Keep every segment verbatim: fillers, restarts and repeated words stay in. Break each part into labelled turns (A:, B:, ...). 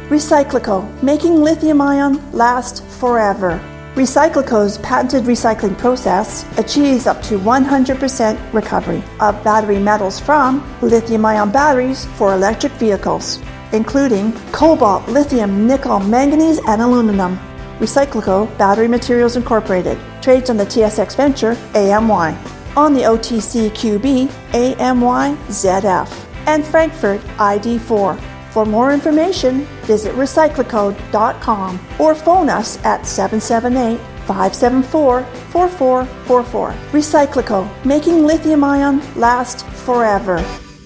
A: Recyclico, making lithium-ion last forever. Recyclico's patented recycling process achieves up to one hundred percent recovery of battery metals from lithium-ion batteries for electric vehicles, including cobalt, lithium, nickel, manganese, and aluminum. Recyclico Battery Materials Incorporated trades on the T S X Venture A M Y, on the O T C Q B A M Y Z F, and Frankfurt I D four. For more information, visit recyclico dot com or phone us at seven seven eight, five seven four, four four four four. Recyclico, making lithium-ion last forever.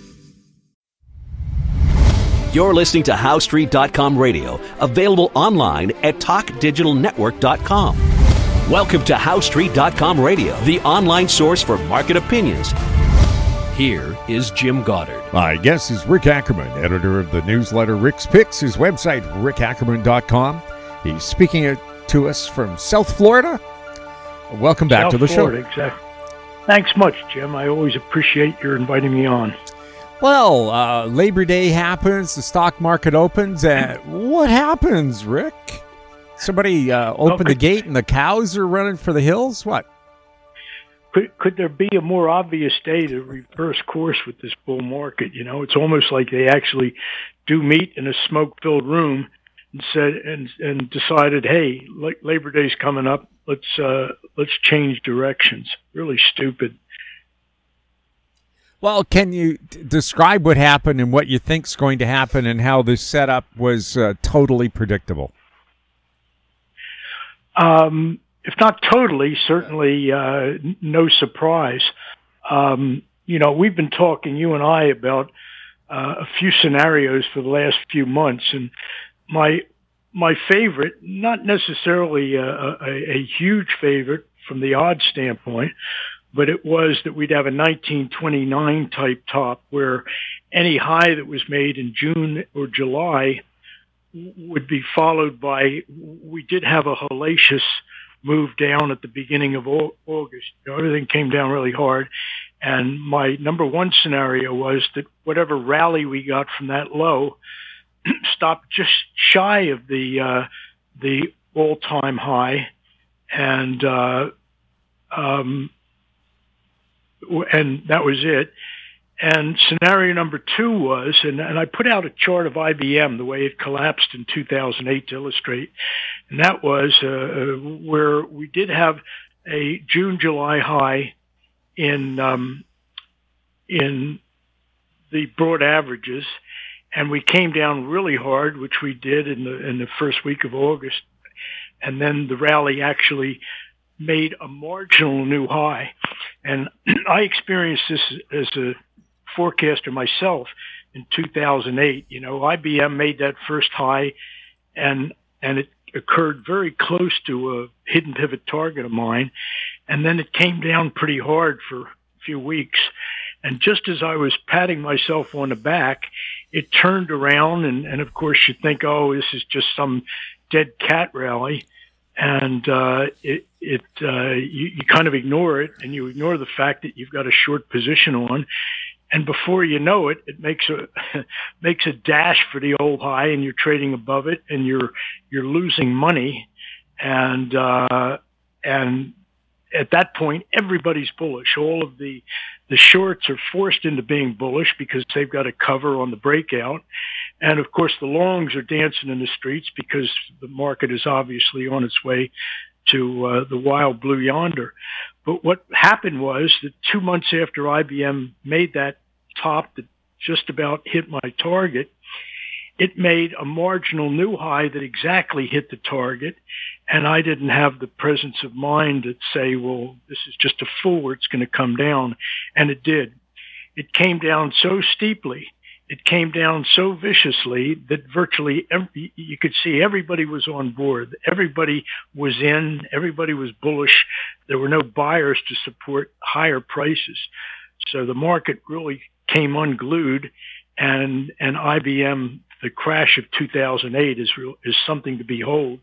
B: You're listening to How Street dot com radio, available online at talk digital network dot com. Welcome to How Street dot com radio, the online source for market opinions. Here is Jim Goddard.
C: My guest is Rick Ackerman, editor of the newsletter Rick's Picks, his website, rick ackerman dot com. He's speaking to us from South Florida. Welcome back
D: South
C: to the
D: Florida,
C: show.
D: Exactly. Thanks much, Jim. I always appreciate your inviting me on.
C: Well, uh, Labor Day happens, the stock market opens, and what happens, Rick? Somebody uh, opened
D: oh,
C: the gate and the cows are running for the hills? What?
D: Could, could there be a more obvious day to reverse course with this bull market? You know, it's almost like they actually do meet in a smoke-filled room and said and and decided, hey, Labor Day's coming up. Let's uh, let's change directions. Really stupid.
C: Well, can you d- describe what happened and what you think's going to happen and how this setup was uh, totally predictable?
D: Um. If not totally, certainly uh, no surprise. Um, you know, we've been talking, you and I, about uh, a few scenarios for the last few months, and my my favorite, not necessarily a, a, a huge favorite from the odds standpoint, but it was that we'd have a nineteen twenty-nine type top where any high that was made in June or July would be followed by, we did have a hellacious move down at the beginning of August. You know, everything came down really hard. And my number one scenario was that whatever rally we got from that low stopped just shy of the uh, the all-time high. And uh, um, and that was it. And scenario number two was, and, and I put out a chart of I B M, the way it collapsed in two thousand eight to illustrate, and that was uh, where we did have a June, July high in um, in the broad averages, and we came down really hard, which we did in the in the first week of August, and then the rally actually made a marginal new high. And I experienced this as a forecaster myself in two thousand eight. You know, I B M made that first high, and and it occurred very close to a hidden pivot target of mine, and then it came down pretty hard for a few weeks. And just as I was patting myself on the back, it turned around, and, and of course you think, oh, this is just some dead cat rally, and uh, it it uh, you, you kind of ignore it, and you ignore the fact that you've got a short position on. And before you know it, it makes a makes a dash for the old high, and you're trading above it, and you're you're losing money, and uh, and at that point, everybody's bullish. All of the the shorts are forced into being bullish because they've got a cover on the breakout, and of course the longs are dancing in the streets because the market is obviously on its way to uh, the wild blue yonder. But what happened was that two months after I B M made that top that just about hit my target, it made a marginal new high that exactly hit the target, and I didn't have the presence of mind to say, well, this is just a fool, it's going to come down, and it did. It came down so steeply, it came down so viciously that virtually every, you could see everybody was on board. Everybody was in. Everybody was bullish. There were no buyers to support higher prices. So the market really came unglued, and and I B M, the crash of two thousand eight is real, is something to behold.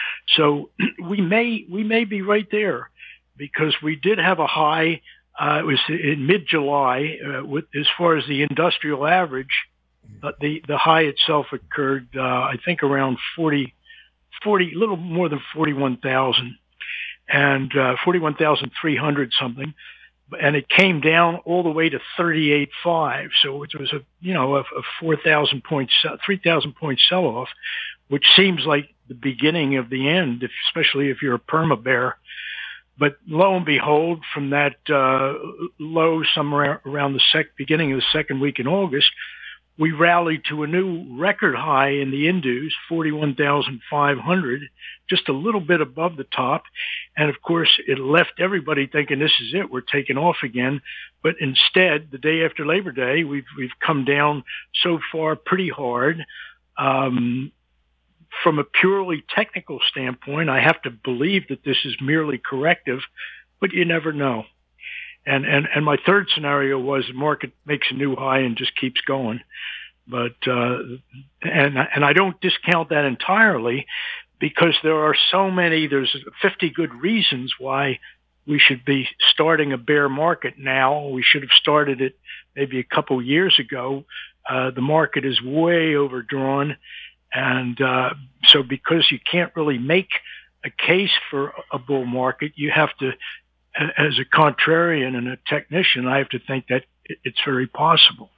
D: So we may we may be right there, because we did have a high. Uh, it was in mid-July, uh, with as far as the industrial average. uh, the the high itself occurred, uh, I think, around forty, forty, a little more than forty-one thousand, and uh, forty-one thousand three hundred something, and it came down all the way to thirty-eight point five. So it was a you know a, a four thousand point, three thousand point sell off, which seems like the beginning of the end, if, especially if you're a perma bear. But lo and behold, from that uh, low somewhere around the sec- beginning of the second week in August, we rallied to a new record high in the Indus, forty-one thousand five hundred, just a little bit above the top. And of course, it left everybody thinking this is it, we're taking off again. But instead, the day after Labor Day, we've we've come down so far pretty hard. Um, From a purely technical standpoint, I have to believe that this is merely corrective, but you never know. And and and my third scenario was the market makes a new high and just keeps going. But uh, and and I don't discount that entirely, because there are so many. There's fifty good reasons why we should be starting a bear market now. We should have started it maybe a couple years ago. Uh, the market is way overdrawn. And uh, so because you can't really make a case for a bull market, you have to, as a contrarian and a technician, I have to think that it's very possible.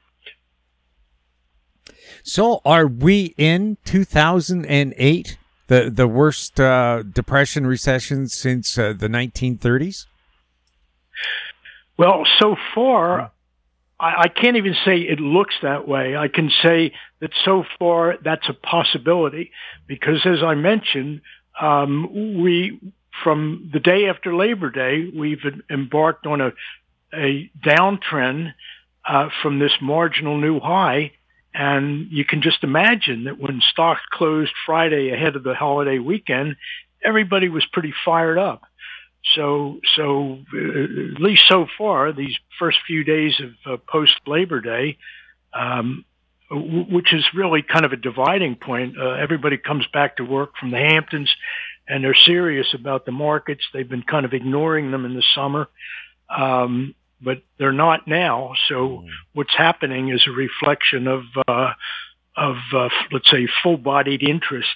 C: So are we in two thousand eight, the, the worst uh, depression recession since uh, the nineteen thirties?
D: Well, so far, I, I can't even say it looks that way. I can say that so far that's a possibility, because as I mentioned, um, we, from the day after Labor Day, we've embarked on a, a downtrend uh, from this marginal new high. And you can just imagine that when stocks closed Friday ahead of the holiday weekend, everybody was pretty fired up. So, so uh, at least so far, these first few days of uh, post-Labor Day, um, w- which is really kind of a dividing point. Uh, everybody comes back to work from the Hamptons, and they're serious about the markets. They've been kind of ignoring them in the summer, um, but they're not now. So what's happening is a reflection of, uh, of uh, let's say, full-bodied interest.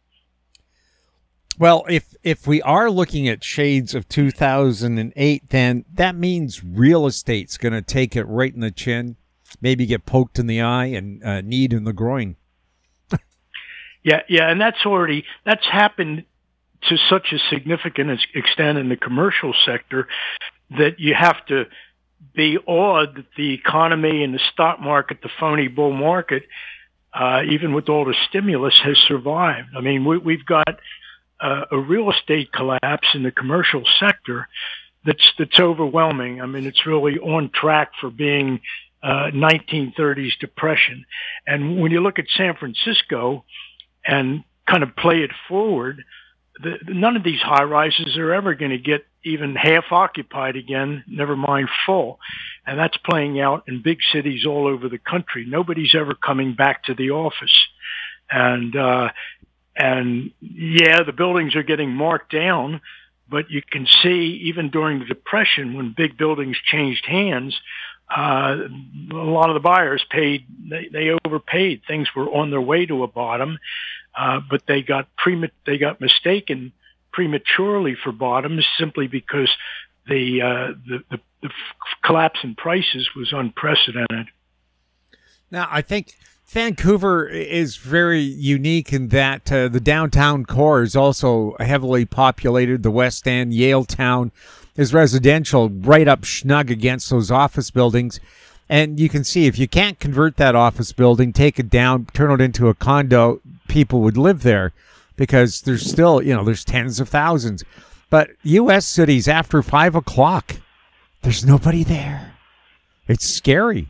C: Well, if if we are looking at shades of two thousand eight, then that means real estate's going to take it right in the chin, maybe get poked in the eye and uh, kneed in the groin.
D: yeah, yeah, and that's already that's happened to such a significant extent in the commercial sector that you have to be awed that the economy and the stock market, the phony bull market, uh, even with all the stimulus, has survived. I mean, we, we've got Uh, a real estate collapse in the commercial sector that's that's overwhelming. I mean, it's really on track for being uh, nineteen thirties depression. And when you look at San Francisco and kind of play it forward, the, none of these high rises are ever going to get even half occupied again, never mind full. And that's playing out in big cities all over the country. Nobody's ever coming back to the office. And uh, And yeah, the buildings are getting marked down, but you can see even during the Depression, when big buildings changed hands, uh, a lot of the buyers paid, they, they overpaid. Things were on their way to a bottom, uh, but they got pre, they got mistaken prematurely for bottoms simply because the, uh, the, the, the collapse in prices was unprecedented.
C: Now, I think Vancouver is very unique in that uh, the downtown core is also heavily populated. The West End, Yaletown is residential, right up snug against those office buildings. And you can see if you can't convert that office building, take it down, turn it into a condo, people would live there because there's still, you know, there's tens of thousands. But U S cities after five o'clock, there's nobody there. It's scary.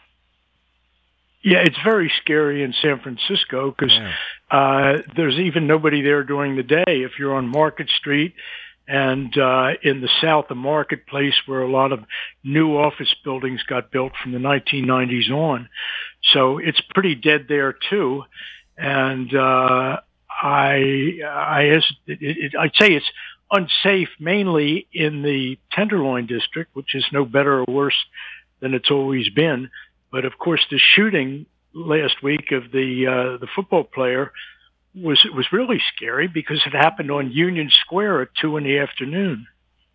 D: Yeah, it's very scary in San Francisco because yeah. uh, there's even nobody there during the day. If you're on Market Street and uh, in the south of Marketplace, where a lot of new office buildings got built from the nineteen nineties on. So it's pretty dead there too. And uh, I, I, it, it, I'd say it's unsafe mainly in the Tenderloin district, which is no better or worse than it's always been. But of course, the shooting last week of the uh, the football player was was really scary because it happened on Union Square at two in the afternoon.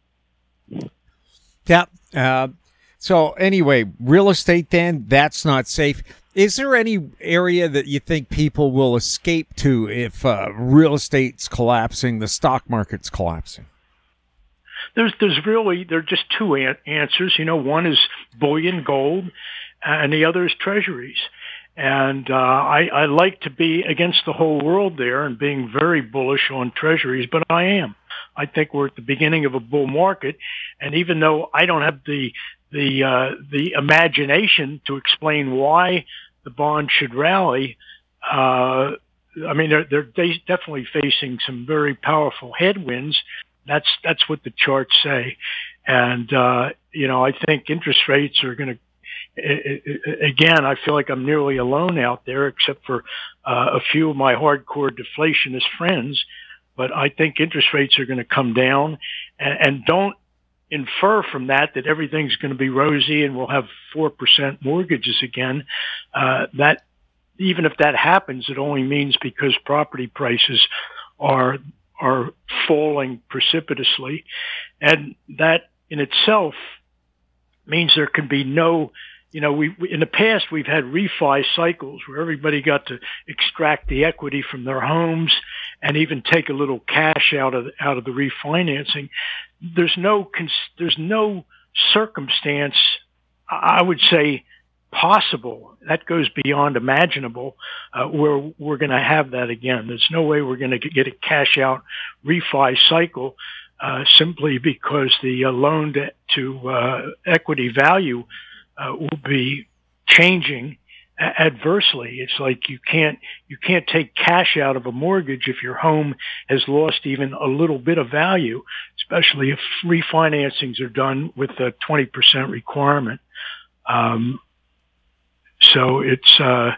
C: Yeah. Uh, so anyway, real estate then, that's not safe. Is there any area that you think people will escape to if uh, real estate's collapsing, the stock market's collapsing?
D: There's there's really, there are just two an- answers. You know, one is bullion, gold, and the other is treasuries. And uh, I, I like to be against the whole world there and being very bullish on treasuries, but I am. I think we're at the beginning of a bull market, and even though I don't have the the uh, the imagination to explain why the bond should rally, uh, I mean they're they're de- definitely facing some very powerful headwinds. That's that's what the charts say, and uh, you know I think interest rates are going to. Again, I feel like I'm nearly alone out there, except for uh, a few of my hardcore deflationist friends. But I think interest rates are going to come down, and, and don't infer from that that everything's going to be rosy and we'll have four percent mortgages again. Uh, that even if that happens, it only means because property prices are are falling precipitously, and that in itself means there can be no. You know, we, we in the past we've had refi cycles where everybody got to extract the equity from their homes and even take a little cash out of out of the refinancing. There's no there's no circumstance, I would say, possible that goes beyond imaginable uh, where we're going to have that again. There's no way we're going to get a cash out refi cycle uh, simply because the uh, loan to, to uh, equity value Uh, will be changing adversely. It's like you can't you can't take cash out of a mortgage if your home has lost even a little bit of value, especially if refinancings are done with a twenty percent requirement. Um, so it's uh,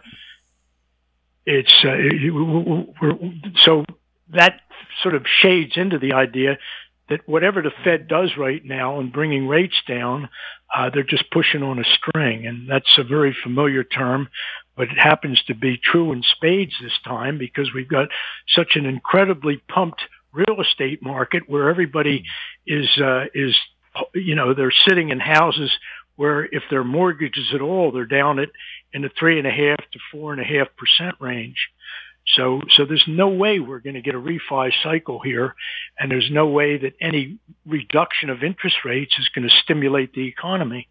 D: it's uh, we're, so that sort of shades into the idea that whatever the Fed does right now in bringing rates down, uh, they're just pushing on a string. And that's a very familiar term, but it happens to be true in spades this time because we've got such an incredibly pumped real estate market where everybody is, uh, is, you know, they're sitting in houses where if they're mortgages at all, they're down at in the three and a half to four and a half percent range. So, so there's no way we're going to get a refi cycle here, and there's no way that any reduction of interest rates is going to stimulate the economy.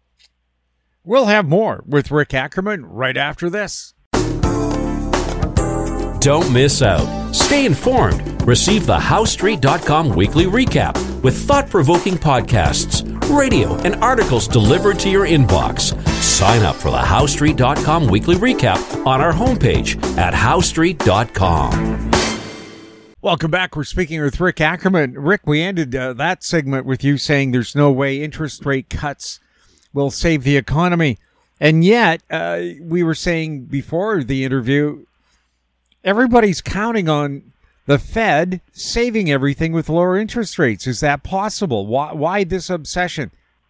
C: We'll have more with Rick Ackerman right after this.
B: Don't miss out. Stay informed. Receive the House Street dot com weekly recap with thought-provoking podcasts, radio, and articles delivered to your inbox. Sign up for the House Street dot com weekly recap on our homepage at House Street dot com.
C: Welcome back. We're speaking with Rick Ackerman. Rick, we ended uh, that segment with you saying there's no way interest rate cuts will save the economy. And yet, uh, we were saying before the interview, everybody's counting on the Fed saving everything with lower interest rates. Is that possible? Why, why this obsession?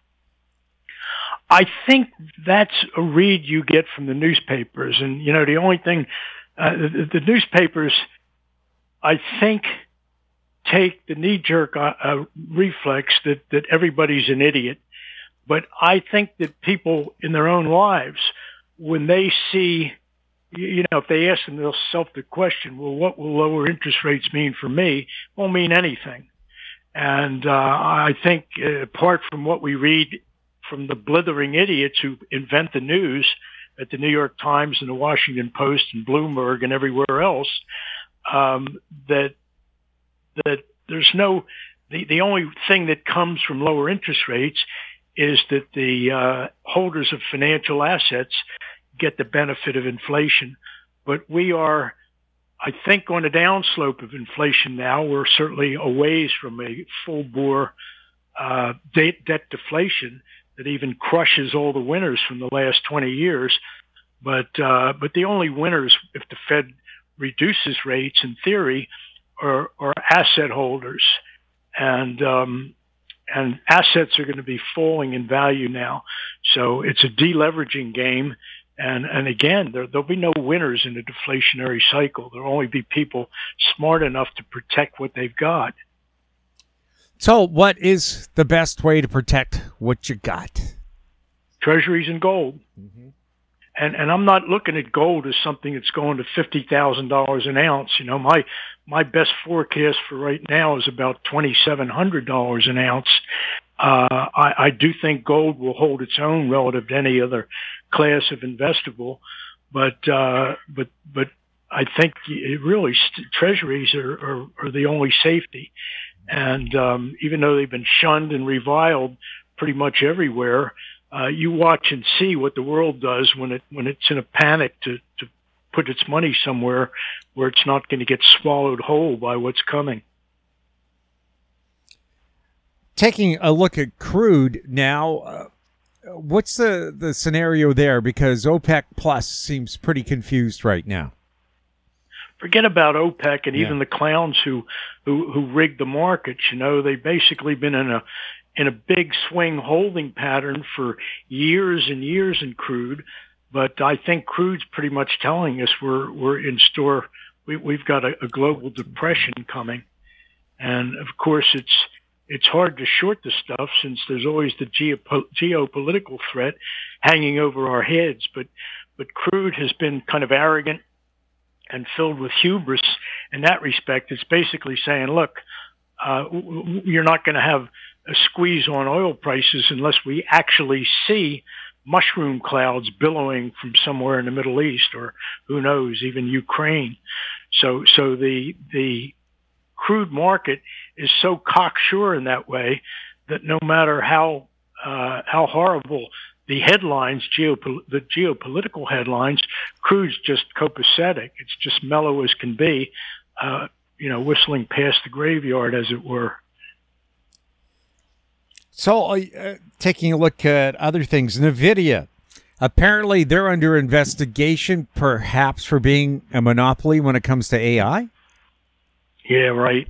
D: I think that's a read you get from the newspapers. And, you know, the only thing, uh, the, the newspapers, I think, take the knee-jerk uh, uh, reflex that, that everybody's an idiot. But I think that people in their own lives, when they see, you know, if they ask themselves the question, well, what will lower interest rates mean for me? It won't mean anything. And uh, I think uh, apart from what we read from the blithering idiots who invent the news at the New York Times and the Washington Post and Bloomberg and everywhere else, um, that that there's no, the, the only thing that comes from lower interest rates is that the uh, holders of financial assets get the benefit of inflation. But we are, I think, on a downslope of inflation now. We're certainly a ways from a full-bore uh, debt, debt deflation that even crushes all the winners from the last twenty years. But uh, but the only winners, if the Fed reduces rates, in theory, are, are asset holders. And um, and assets are going to be falling in value now. So it's a deleveraging game. And and again, there, there'll be no winners in a deflationary cycle. There'll only be people smart enough to protect what they've got.
C: So what is the best way to protect what you got?
D: Treasuries and gold. Mm-hmm. And and I'm not looking at gold as something that's going to fifty thousand dollars an ounce. You know, my my best forecast for right now is about twenty-seven hundred dollars an ounce. Uh, I, I do think gold will hold its own relative to any other class of investable, but uh, but but I think it really st- treasuries are, are, are the only safety. And um, even though they've been shunned and reviled pretty much everywhere, uh, you watch and see what the world does when it when it's in a panic to, to put its money somewhere where it's not going to get swallowed whole by what's coming.
C: Taking a look at crude now, uh, what's the, the scenario there? Because OPEC Plus seems pretty confused right now.
D: Forget about OPEC and
C: yeah.
D: even the clowns who, who who rigged the markets. You know, they've basically been in a in a big swing holding pattern for years and years in crude. But I think crude's pretty much telling us we're we're in store. We, we've got a, a global depression coming, and of course it's. It's hard to short the stuff since there's always the geopo- geopolitical threat hanging over our heads. But but crude has been kind of arrogant and filled with hubris in that respect. It's basically saying, look, uh, w- w- you're not going to have a squeeze on oil prices unless we actually see mushroom clouds billowing from somewhere in the Middle East or who knows, even Ukraine. So so the the crude market is so cocksure in that way that no matter how uh, how horrible the headlines, geopol- the geopolitical headlines, crude's just copacetic. It's just mellow as can be, uh, you know, whistling past the graveyard, as it were.
C: So, uh, taking a look at other things, NVIDIA, apparently they're under investigation, perhaps for being a monopoly when it comes to A I.
D: Yeah, right.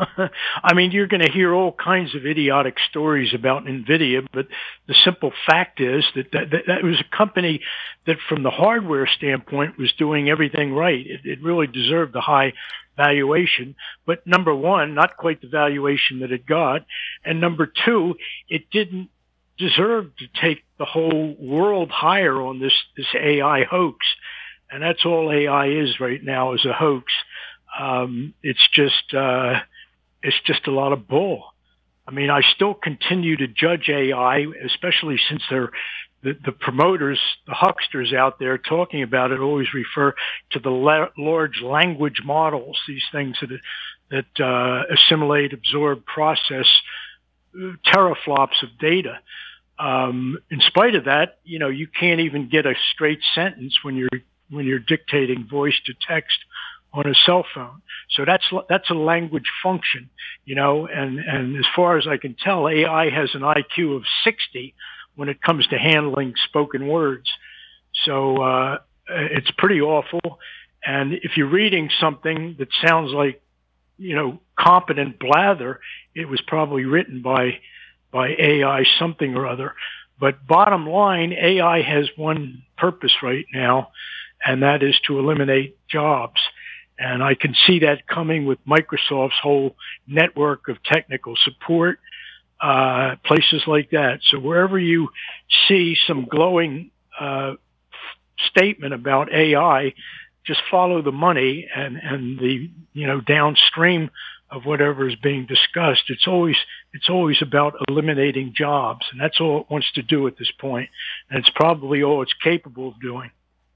D: I mean, you're going to hear all kinds of idiotic stories about NVIDIA, but the simple fact is that that, that, that was a company that from the hardware standpoint was doing everything right. It, it really deserved a high valuation. But number one, not quite the valuation that it got. And number two, it didn't deserve to take the whole world higher on this, this A I hoax. And that's all A I is right now, is a hoax. Um, it's just, uh, it's just a lot of bull. I mean, I still continue to judge A I, especially since they're, the, the promoters, the hucksters out there talking about it always refer to the la- large language models, these things that, that, uh, assimilate, absorb, process teraflops of data. Um, in spite of that, you know, you can't even get a straight sentence when you're, when you're dictating voice to text on a cell phone. So that's that's a language function, you know, and, and as far as I can tell, A I has an I Q of sixty when it comes to handling spoken words. So uh, it's pretty awful. And if you're reading something that sounds like, you know, competent blather, it was probably written by by A I something or other. But bottom line, A I has one purpose right now, and that is to eliminate jobs. And I can see that coming with Microsoft's whole network of technical support, uh, places like that. So wherever you see some glowing uh, statement about A I, just follow the money and, and the, you know, downstream of whatever is being discussed. It's always, it's always about eliminating jobs. And that's all it wants to do at this point. And it's probably all it's capable of doing.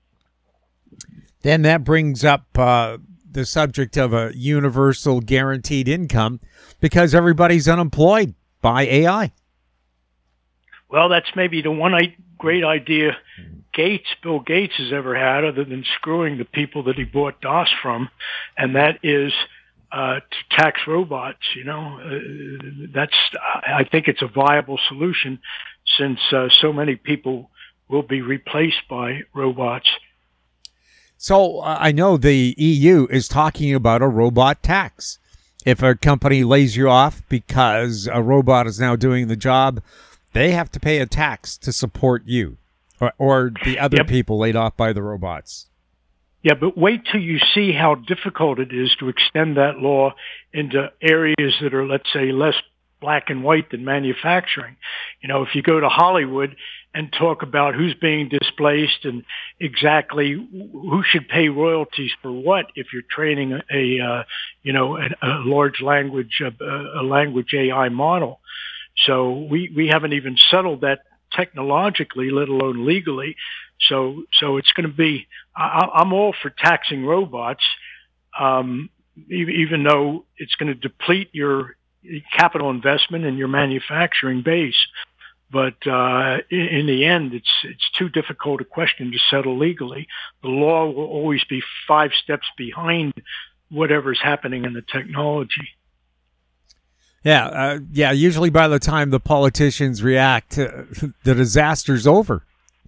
C: Then that brings up uh, the subject of a universal guaranteed income because everybody's unemployed by A I.
D: Well, that's maybe the one I- great idea Gates, Bill Gates has ever had, other than screwing the people that he bought DOS from, and that is uh, to tax robots. You know, uh, that's I think it's a viable solution since uh, so many people will be replaced by robots.
C: So uh, I know the E U is talking about a robot tax. If a company lays you off because a robot is now doing the job, they have to pay a tax to support you. Or, or the other
D: Yep.
C: people laid off by the robots.
D: Yeah, but wait till you see how difficult it is to extend that law into areas that are, let's say, less black and white than manufacturing. You know, if you go to Hollywood and talk about who's being displaced and exactly who should pay royalties for what, if you're training a, a uh, you know, a, a large language, a, a language A I model. So we, we haven't even settled that technologically, let alone legally. So, so it's going to be, I, I'm all for taxing robots, um, even though it's going to deplete your capital investment and your manufacturing base. But uh, in, in the end, it's it's too difficult a question to settle legally. The law will always be five steps behind whatever's happening in the technology.
C: Yeah, uh, yeah. Usually, by the time the politicians react, uh, the disaster's over.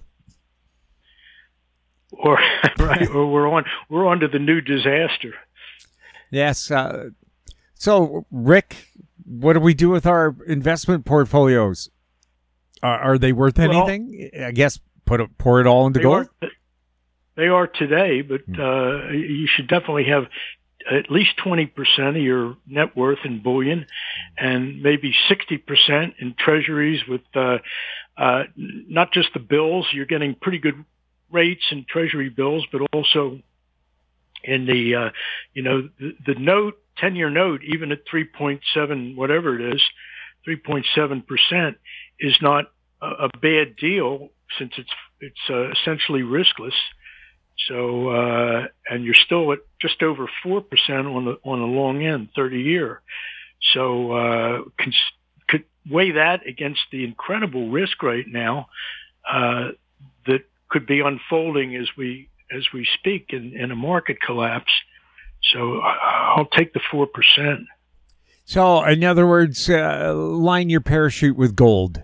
D: Or right, or we're on we're on to the new disaster.
C: Yes. Uh, so, Rick, what do we do with our investment portfolios? Are, are they worth anything? Well, I guess put it, pour it all into
D: they
C: gold.
D: Are, they are today, but uh, you should definitely have at least twenty percent of your net worth in bullion, and maybe sixty percent in treasuries with uh, uh, not just the bills. You're getting pretty good rates in treasury bills, but also in the, uh, you know, the, the note, ten-year note, even at three point seven, whatever it is, three point seven percent is not a, a bad deal since it's, it's uh, essentially riskless. So, uh, and you're still at just over four percent on the, on the long end, thirty year. So, uh, cons- could weigh that against the incredible risk right now, uh, that could be unfolding as we as we speak in, in a market collapse. So I'll take the four percent.
C: So, in other words, uh, line your parachute with gold,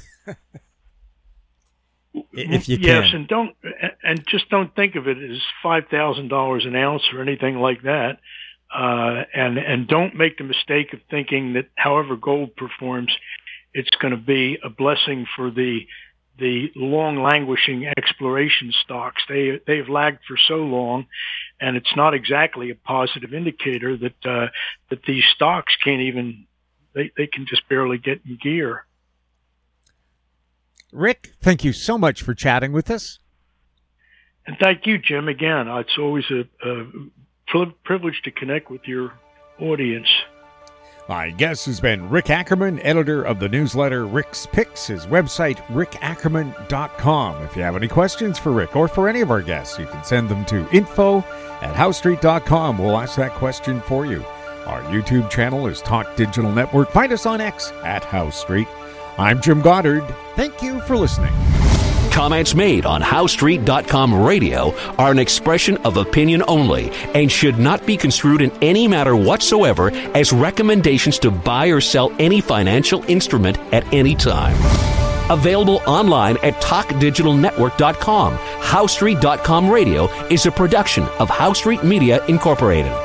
C: if you can.
D: Yes, and don't and just don't think of it as five thousand dollars an ounce or anything like that. Uh, and and don't make the mistake of thinking that however gold performs, it's going to be a blessing for the the long languishing exploration stocks. They, they've lagged for so long, and it's not exactly a positive indicator that, uh, that these stocks can't even, they, they can just barely get in gear.
C: Rick, thank you so much for chatting with us.
D: And thank you, Jim, again. It's always a, a privilege to connect with your audience.
C: My guest has been Rick Ackerman, editor of the newsletter Rick's Picks. His website, rick ackerman dot com. If you have any questions for Rick or for any of our guests, you can send them to info at house street dot com. We'll ask that question for you. Our YouTube channel is Talk Digital Network. Find us on X at House Street. I'm Jim Goddard. Thank you for listening.
B: Comments made on house street dot com radio are an expression of opinion only and should not be construed in any matter whatsoever as recommendations to buy or sell any financial instrument at any time. Available online at talk digital network dot com. house street dot com radio is a production of House Street Media Incorporated.